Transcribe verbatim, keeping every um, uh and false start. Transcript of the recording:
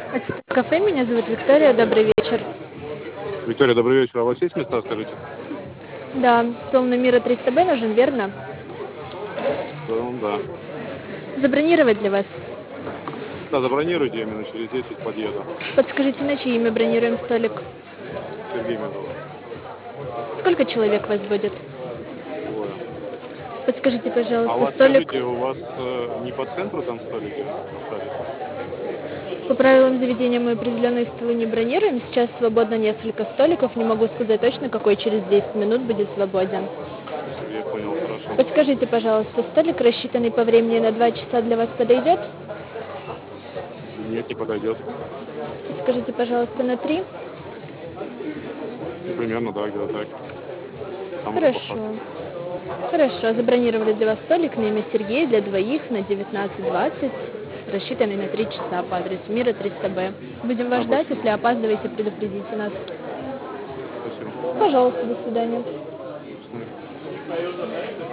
Это кафе, меня зовут Виктория, добрый вечер. Виктория, добрый вечер. А у вас есть места, скажите? Да, стол номера триста Б нужен, верно? В целом, да. Забронировать для вас. Да, забронируйте, я минут через десять подъеду. Подскажите, на чье имя бронируем столик? Сергей меня зовут. Сколько человек вас будет? Двое. Подскажите, А у пожалуйста, вас, столик скажите, у вас э, не по центру там столики остались? по правилам заведения мы определенные столы не бронируем. Сейчас свободно несколько столиков, не могу сказать точно, какой через десять минут будет свободен. Я понял, хорошо. Подскажите, пожалуйста, столик, рассчитанный по времени на два часа, для вас подойдет? Нет, не подойдет. Подскажите, пожалуйста, на три? Ну, примерно, да, где-то так. Там уже по Хорошо. факту. Хорошо, забронировали для вас столик на имя Сергей для двоих на девятнадцать двадцать, рассчитанный на три часа по адресу Мира триста Б. Будем вас Да, ждать, спасибо. если опаздываете, предупредите нас. Спасибо. Пожалуйста, до свидания. До свидания.